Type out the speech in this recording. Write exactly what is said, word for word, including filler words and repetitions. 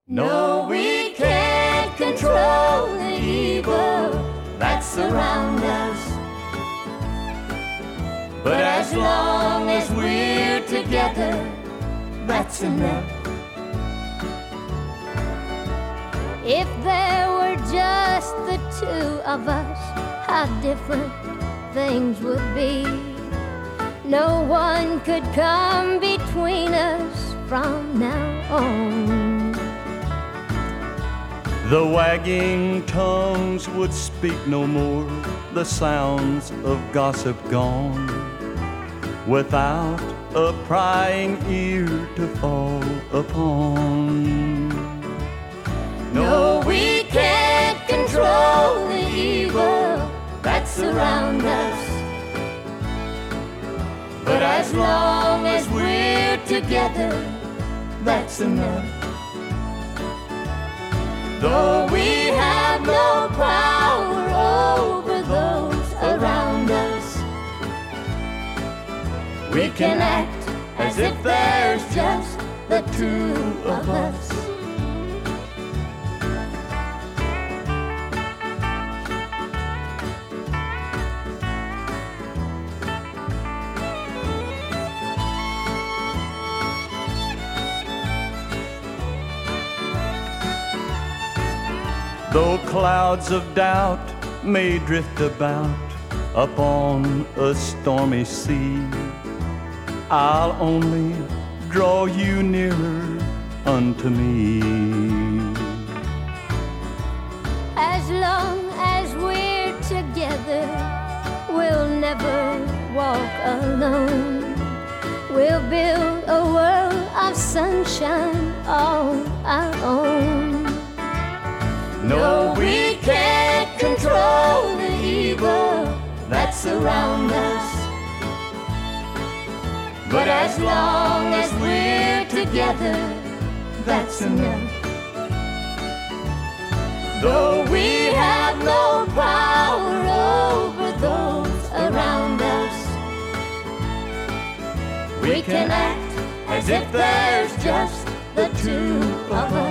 No, we can't control the evil that surrounds us, but as long as we're together, that's enough. If there were just the two of us, how different things would be. No one could come between us from now on. The wagging tongues would speak no more, the sounds of gossip gone, without a prying ear to fall upon. No, we can't control the evil that surrounds us, but as long as we're together, that's enough. Though we have no power over those around us, we can act as if there's just the two of us. Though clouds of doubt may drift about upon a stormy sea, I'll only draw you nearer unto me. As long as we're together, we'll never walk alone. We'll build a world of sunshine on our own. No, we can't control the evil that surrounds us, but as long as we're together, that's enough. Though we have no power over those around us, we can act as if there's just the two of us.